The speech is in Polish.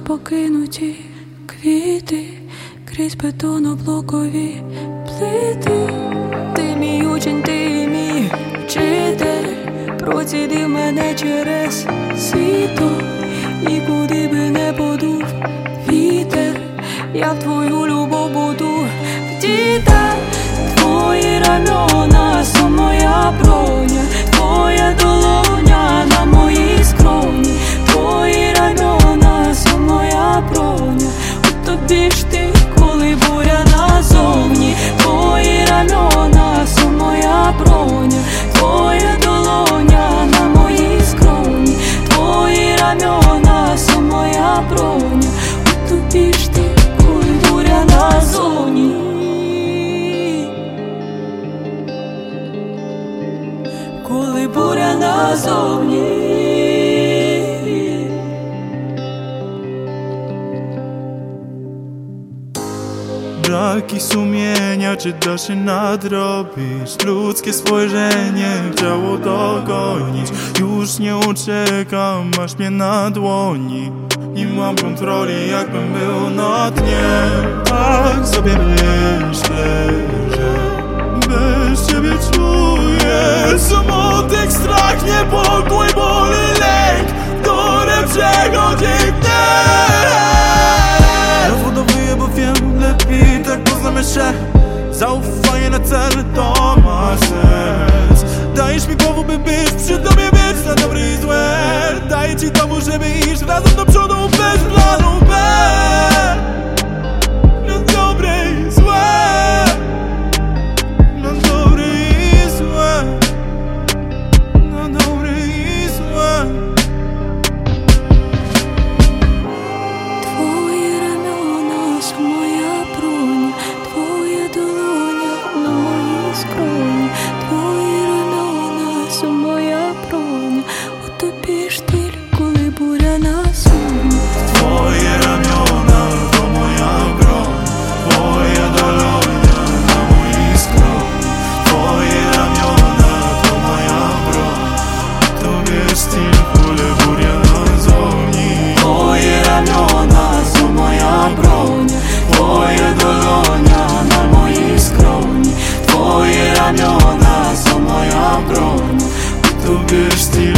покинуті квіти, крізь бетоноблокові плити. Ти мій учень, ти мій вчитель, процідив мене через сіто. І куди би не подув вітер, я в твою любов буду вдіта. Твої рамена – це моя броня, твоя долоня на моїй скроні. Твої рамена – це моя броня, у тобі ж ти, коли буря назовні. Твої рамена – це моя броня, твоя долоня на моїй скроні. Твої рамена – це моя броня, у тобі ж ти, коли буря назовні. Коли буря назовні. Braki sumienia, czy da się nadrobić? Ludzkie spojrzenie chciało dogonić. Już nie uciekam, masz mnie na dłoni. Nie mam kontroli, jakbym był na dnie. Tak sobie myślę, że bez ciebie czuję smutek, strach, niepokój, ból i lęk, które przechodzi gniew. Rozbudowuję, bo wiem lepiej, tak poznamy się. Zaufanie na cel to ma sens. Dajesz mi powód, by być przy tobie, być na dobre i złe. Daję ci dowód, żeby iść razem do przodu bez planu B. Na dobre i złe. Na dobre i złe. Na dobre i złe. Твої рамена – це моя броня, твоя долоня на моїй скроні. Твої рамена – це моя броня, у тобі ж ти, коли буря назовні. Twoje ramiona to moja broń, twoja dolonia na mojej skroni. Twoje ramiona to moja broń, tobie styl, kule burja nazowni. Twoje ramiona – це моя броня, твоя долоня на моїй скроні. Твої рамена – це моя броня, Tobie styl,